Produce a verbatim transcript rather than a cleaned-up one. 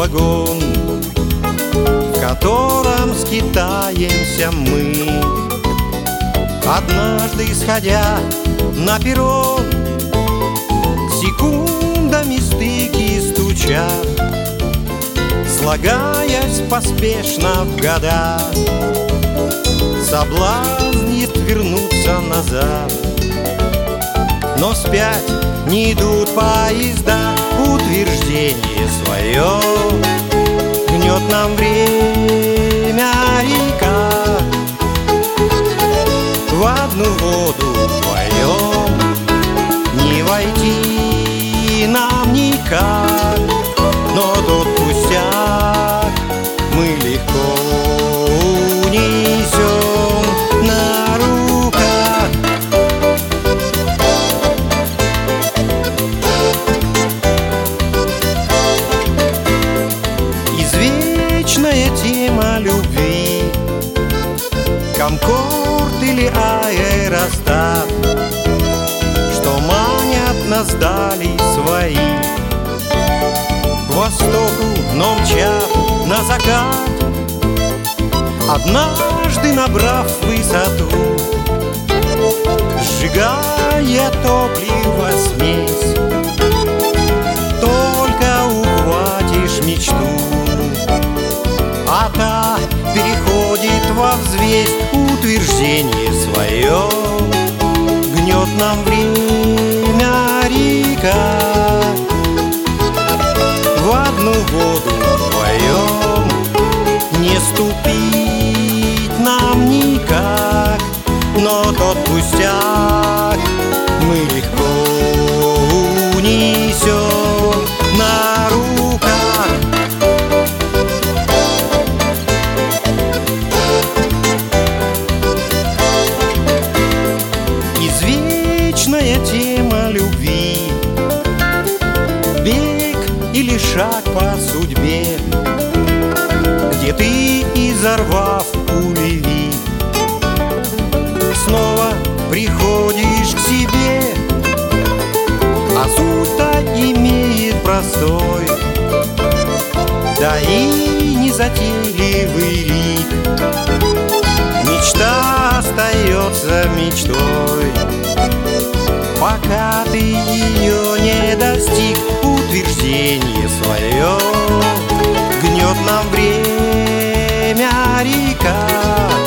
вагон, в котором скитаемся мы. Однажды, сходя на перрон, секундами стыки стучат, слагаясь поспешно в года, соблазнит вернуться назад. Но вспять не идут поезда, утверждение свое гнет нам время река. В одну воду вдвоем не войти нам никак, но тот пустяк мы легко унесем на руках. Извечная тема любви, Конкорд или Аэростат, что манят нас дали свои к востоку, но мчат на закат. Однажды, набрав высоту, сжигая топливо смесь, только ухватишь мечту, а та переходит во взвесь, утверждение свое гнет нам время река. В одну воду вдвоем не ступить нам никак, но тот пустяк мы легко унесем на руках. Извечная тема любви, бег или шаг по судьбе, где ты, изорвав пулеви, снова приходишь к себе. А суть-то имеет простой, да и незатейливый лик. Мечта остается мечтой, пока ты ее не достиг. Утверждение свое гнет нам время река.